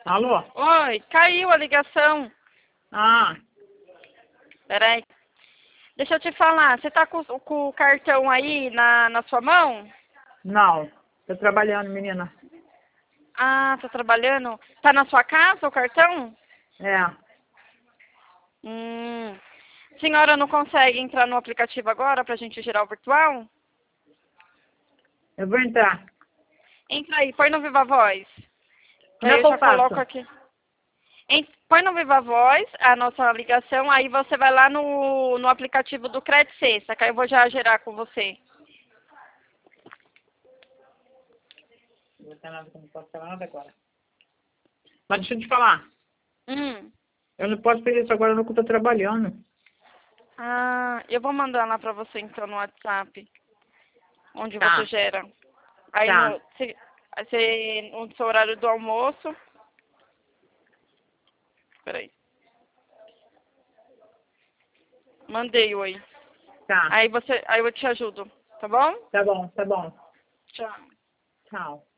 Alô? Oi, caiu a ligação. Ah, Peraí. Deixa eu te falar, você tá com o cartão aí na sua mão? não. Tô trabalhando, menina. Ah, tá trabalhando? Tá na sua casa o cartão? É. Hum. Senhora não consegue entrar no aplicativo agora pra gente girar o virtual? Eu vou entrar. Entra aí, põe no Viva Voz. Que Como aí é eu que eu já faço? coloco aqui. Põe no Viva Voz a nossa ligação, aí você vai lá no aplicativo do Credit Sexta, que aí eu vou já gerar com você. Não posso falar nada agora. Mas deixa eu te falar. Hum. Eu não posso fazer isso agora não que eu tô trabalhando. Ah, eu vou mandar lá pra você então no WhatsApp, onde você Tá, gera. Aí tá. no seu horário do almoço. Peraí. Mandei oi. Tá. Aí eu te ajudo, tá bom? Tá bom, tá bom. Tchau. Tchau.